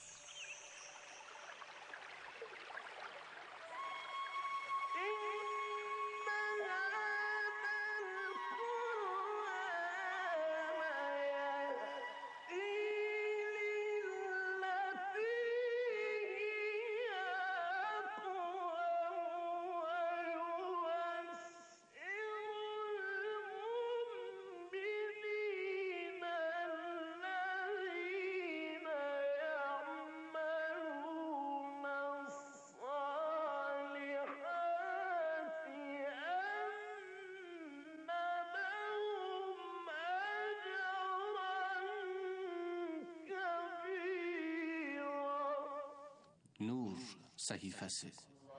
Nur səhifəsi.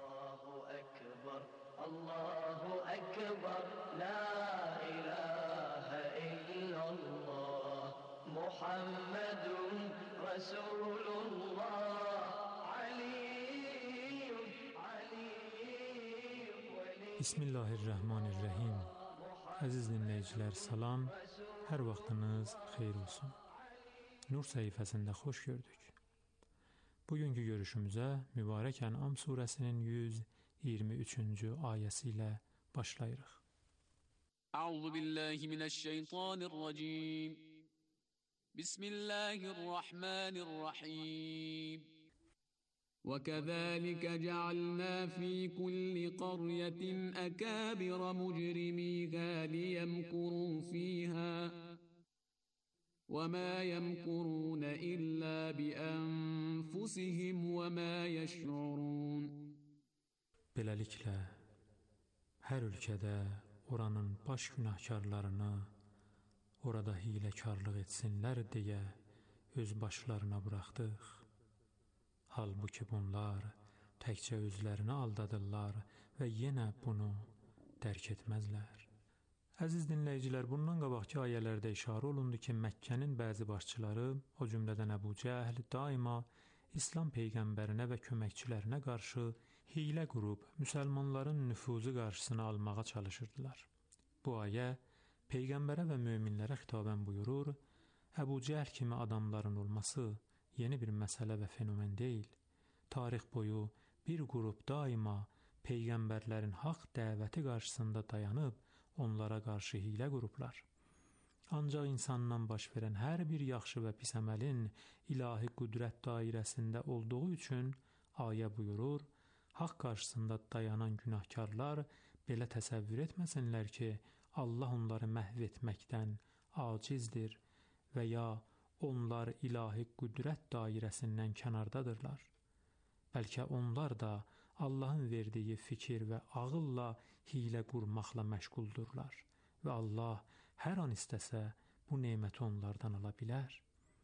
Allahu Ekber, la ilahe illallah, Muhammedun Resulullah, Aliyyun. Bismillahirrahmanirrahim. Əziz dinləyicilər, salam, hər vaxtınız xeyir olsun. Nur səhifəsində xoş gördük. Bugünkü görüşümüzə mübarək Ən'am surəsinin 123-cü ayəsi ilə başlayırıq. Euzubillahimineşşeytanirracim. Bismillahirrahmanirrahim. وَكَذَلِكَ جَعَلْنَا فِي كُلِّ قَرْيَةٍ أَكَابِرَ مُجْرِمِيهَا لِيَمْكُرُوا فِيهَا وَمَا يَمْكُرُونَ إِلَّا بِأَنفُسِهِمْ وَمَا يَشْعُرُونَ. Beləliklə, hər ölkədə oranın baş günahkarlarını orada hiləkarlıq etsinlər deyə öz başlarına buraxdıq. Halbuki bunlar təkcə özlərini aldadırlar və yenə bunu dərk etməzlər. Əziz dinləyicilər, bundan qabaqki ayələrdə işarə olundu ki, Məkkənin bəzi başçıları, o cümlədən Əbu Cəhl, daima İslam peyğəmbərinə və köməkçilərinə qarşı hiylə qurub, müsəlmanların nüfuzu qarşısını almağa çalışırdılar. Bu ayə peyğəmbərə və möminlərə xitabən buyurur, Əbu Cəhl kimi adamların olması yeni bir məsələ və fenomen deyil. Tarix boyu bir qrup daima peyğəmbərlərin haqq dəvəti qarşısında dayanıb, onlara qarşı hiylə qurublar. Ancaq insandan baş verən hər bir yaxşı və pis əməlin ilahi qüdrət dairəsində olduğu üçün ayə buyurur, haqq qarşısında dayanan günahkarlar belə təsəvvür etməsinlər ki, Allah onları məhv etməkdən acizdir və ya onlar ilahi qüdrət dairəsindən kənardadırlar. Bəlkə onlar da Allahın verdiyi fikir və ağılla hiylə qurmaqla məşğuldurlar və Allah hər an istəsə bu neməti onlardan ala bilər.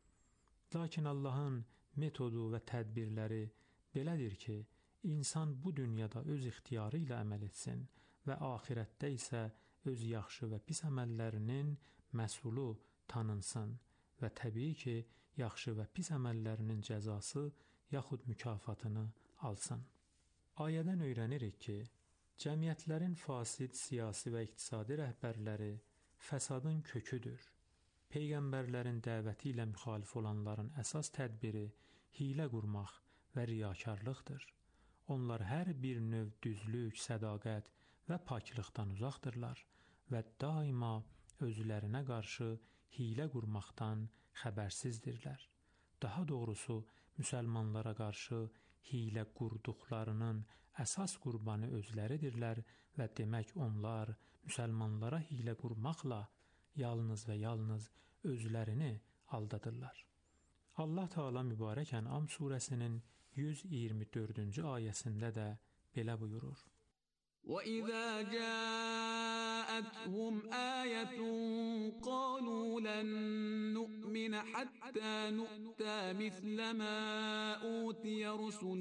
Lakin Allahın metodu və tədbirləri belədir ki, insan bu dünyada öz ixtiyarı ilə əməl etsin və axirətdə isə öz yaxşı və pis əməllərinin məsulü tanınsın və təbii ki, yaxşı və pis əməllərinin cəzası yaxud mükafatını alsın. Ayədən öyrənirik ki, cəmiyyətlərin fasid siyasi və iqtisadi rəhbərləri fəsadın köküdür. Peyğəmbərlərin dəvəti ilə müxalif olanların əsas tədbiri hiylə qurmaq və riyakarlıqdır. Onlar hər bir növ düzlük, sədaqət və paklıqdan uzaqdırlar və daima özlərinə qarşı hiylə qurmaqdan xəbərsizdirlər. Daha doğrusu, müsəlmanlara qarşı hiylə qurduqlarının əsas qurbanı özləridirlər və demək onlar müsəlmanlara hiylə qurmaqla yalnız və yalnız özlərini aldadırlar. Allah Teala mübarək Ən'am surəsinin 124-cü ayəsində də belə buyurur. وَإِذَا جَاءَتْهُمْ آيَةٌ قَالُوا لَن نُّؤْمِنَ حَتَّى نُؤْتَى مِثْلَ مَا أُوتِيَ رُسُلُ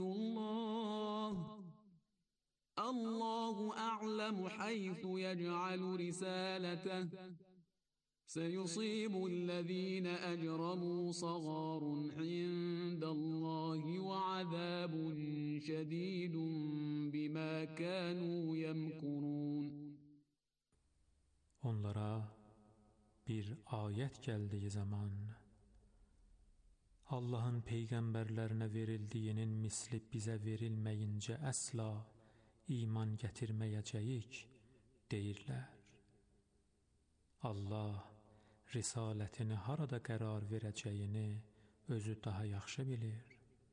اللَّهُ أَعْلَمُ حَيْثُ يَجْعَلُ رِسَالَتَهُ سيصيب الذين أجرموا صغار عند الله وعذاب شديد بما كانوا يمكرون. Onlara bir ayet geldiği zaman Allah'ın peygamberlerine verildiğinin misli bize verilmeyince asla iman getirmeyeceğik deyirlər. Allah risalətini harada qərar verəcəyini özü daha yaxşı bilir.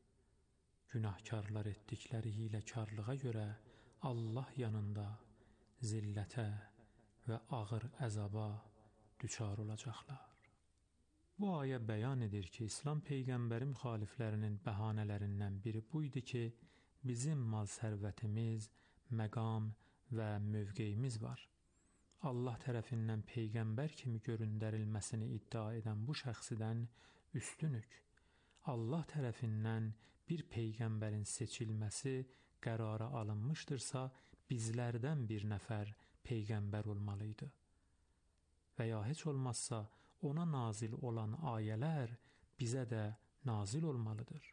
Günahkarlar etdikləri hiləkarlığa görə Allah yanında zillətə və ağır əzaba düçar olacaqlar. Bu ayə bəyan edir ki, İslam Peyğəmbəri müxaliflərinin bəhanələrindən biri bu idi ki, bizim mal sərvətimiz, məqam və mövqeyimiz var. Allah tərəfindən Peyğəmbər kimi göründərilməsini iddia edən bu şəxsidən üstünük. Allah tərəfindən bir Peyğəmbərin seçilməsi qərara alınmışdırsa, bizlərdən bir nəfər Peyğəmbər olmalıydı. Və ya heç olmazsa ona nazil olan ayələr bizə də nazil olmalıdır.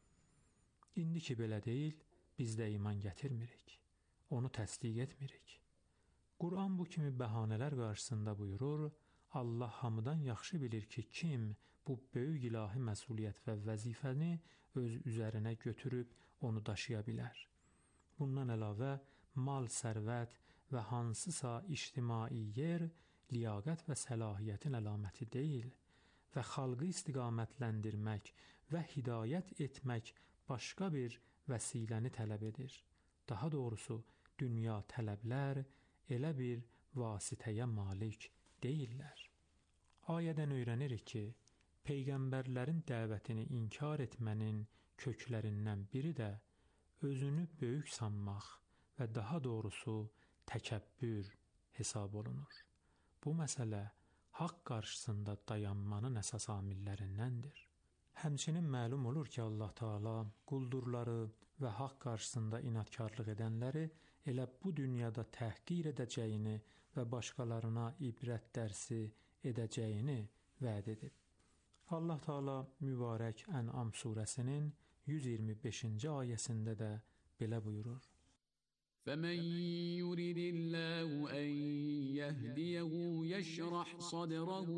İndi ki belə deyil, biz də iman gətirmirik, onu təsdiq etmirik. Quran bu kimi bəhanələr qarşısında buyurur, Allah hamıdan yaxşı bilir ki, kim bu böyük ilahi məsuliyyət və vəzifəni öz üzərinə götürüb onu daşıya bilər. Bundan əlavə, mal, sərvət və hansısa ictimai yer, liyaqət və səlahiyyətin əlaməti deyil və xalqı istiqamətləndirmək və hidayət etmək başqa bir vəsiləni tələb edir. Daha doğrusu, dünya tələblər elə bir vasitəyə malik deyirlər. Ayədən öyrənirik ki, Peyğəmbərlərin dəvətini inkar etmənin köklərindən biri də özünü böyük sanmaq və daha doğrusu təkəbbür hesab olunur. Bu məsələ haqq qarşısında dayanmanın əsas amillərindəndir. Həmçinin məlum olur ki, Allah Teala quldurları və haqq qarşısında inadkarlıq edənləri elə bu dünyada təhqir edəcəyini və başqalarına ibrət dərsi edəcəyini vəd edib. Allah Teala mübarək Ən'am surəsinin 125-ci ayəsində də belə buyurur. فَمَنْ يُرِدِ اللَّهُ أَنْ يَهْدِيَهُ يَشْرَحْ صَدْرَهُ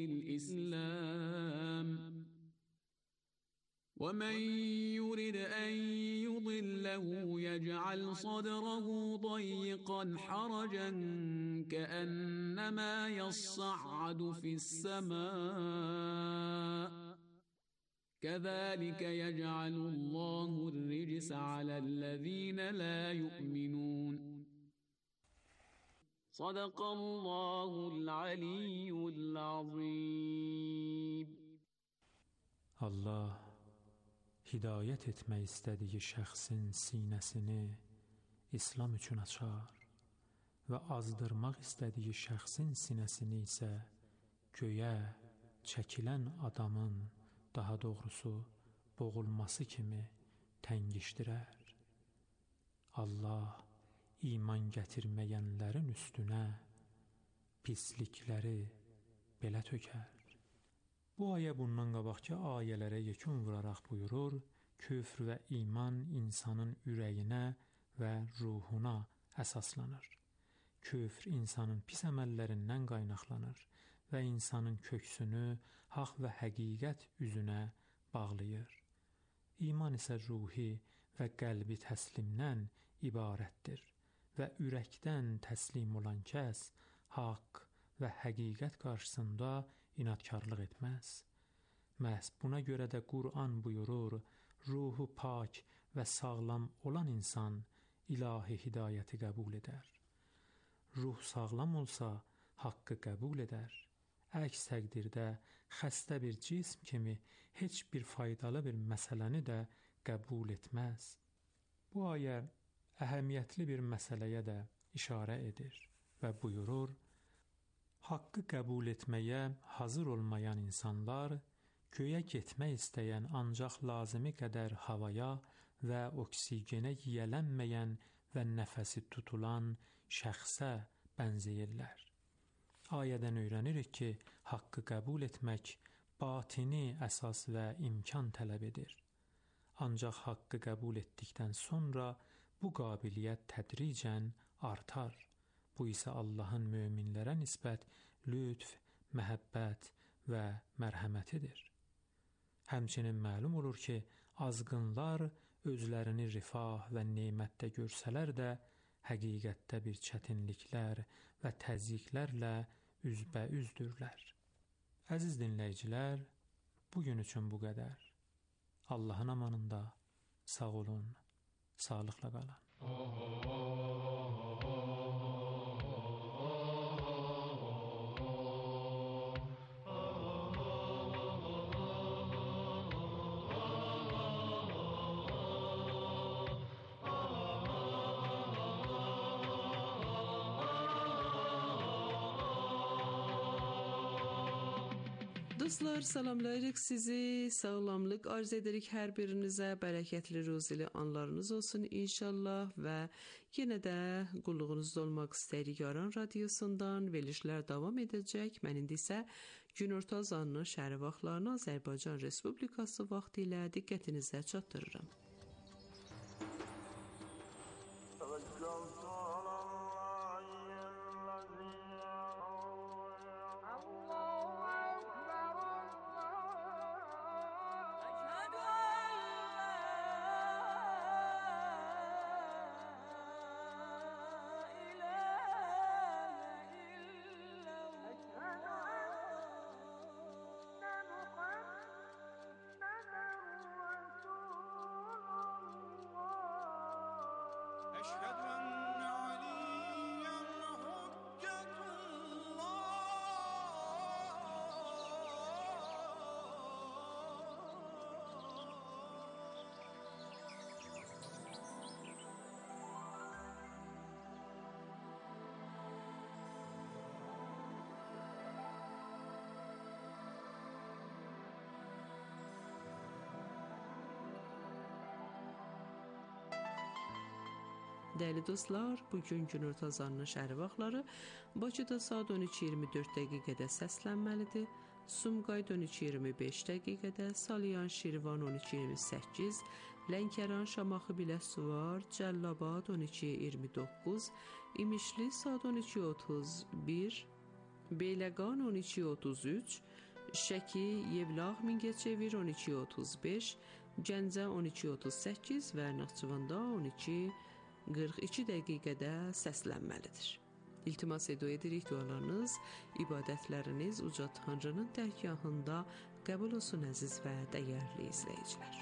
لِلْإِسْلَامِ وَمَنْ يُرِدْ أَنْ يُضِلَّهُ يَجْعَلْ صَدْرَهُ ضَيِّقًا حَرَجًا كَأَنَّمَا يَصَّعَّدُ فِي السَّمَاءِ كَذَلِكَ يَجْعَلُ اللَّهُ الرِّجْسَ عَلَى الَّذِينَ لَا يُؤْمِنُونَ. صدق الله العلي العظيم. Allah hidayət etmək istədiyi şəxsin sinəsini İslam üçün açar və azdırmaq istədiyi şəxsin sinəsini isə göyə çəkilən adamın, daha doğrusu boğulması kimi təngişdirər. Allah iman gətirməyənlərin üstünə pislikləri belə tökər. Bu ayə bundan qabaqki ayələrə yekun vuraraq buyurur, küfr və iman insanın ürəyinə və ruhuna əsaslanır. Küfr insanın pis əməllərindən qaynaqlanır və insanın köksünü haqq və həqiqət üzünə bağlayır. İman isə ruhi və qəlbi təslimdən ibarətdir və ürəkdən təslim olan kəs haqq və həqiqət qarşısında inadkarlıq etməz. Məhz buna görə də Quran buyurur, ruhu pak və sağlam olan insan ilahi hidayəti qəbul edər. Ruh sağlam olsa, haqqı qəbul edər. Əks təqdirdə xəstə bir cism kimi heç bir faydalı bir məsələni də qəbul etməz. Bu ayə əhəmiyyətli bir məsələyə də işarə edir və buyurur: haqqı qəbul etməyə hazır olmayan insanlar, göyə getmək istəyən ancaq lazımi qədər havaya və oksigenə yiyələnməyən və nəfəsi tutulan şəxsə bənzəyirlər. Ayədən öyrənirik ki, haqqı qəbul etmək batini əsas və imkan tələb edir. Ancaq haqqı qəbul etdikdən sonra bu qabiliyyət tədricən artar. Bu isə Allahın möminlərə nisbət lütf, məhəbbət və mərhəmətidir. Həmçinin məlum olur ki, azğınlar özlərini rifah və nemətdə görsələr də, həqiqətdə bir çətinliklər və təzyiqlərlə üzbəüzdürlər. Əziz dinləyicilər, bugün üçün bu qədər. Allahın amanında sağ olun, sağlıqla qalın. Dostlar, salamlayırıq sizi, sağlamlıq arz edirik hər birinizə, bərəkətli ruzili anlarınız olsun inşallah və yenə də qulluğunuzda olmaq istəyirik Aran radiosundan, verilişlər davam edəcək. Mən indi isə günorta azanının şəhəri vaxtlarını Azərbaycan Respublikası vaxtı ilə diqqətinizə çatdırıram. Dəyərli dostlar, bugün günorta azanının şəhəri vaxtları Bakıda saat 12:24 dəqiqədə səslənməlidir. Sumqayıt 12:25 dəqiqədə, Salyan, Şirvan 12:28, Lənkəran, Şamaxı, Biləsuvar, Cəllabad 12:29, İmişli saat 12:31, Beyləqan 12:33, Şəki, Yevlax, Mingəçevir 12:35, Gəncə 12:38 və Naxçıvanda 12:42 dəqiqədə səslənməlidir. İltimas edirik dualarınız, ibadətləriniz uca Tanrının dərgahında qəbul olsun əziz və dəyərli izləyicilər.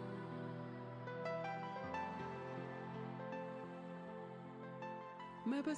Məbəd